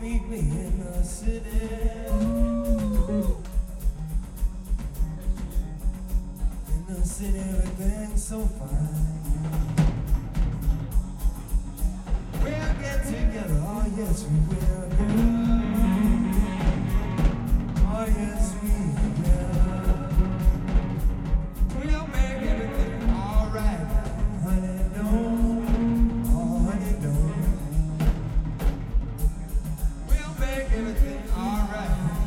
meet me in the city. In the city, everything's so fine. We'll get together, oh yes we will, girl. Oh yes we will. We'll make everything alright, honey, don't, oh honey, don't. We'll make everything alright.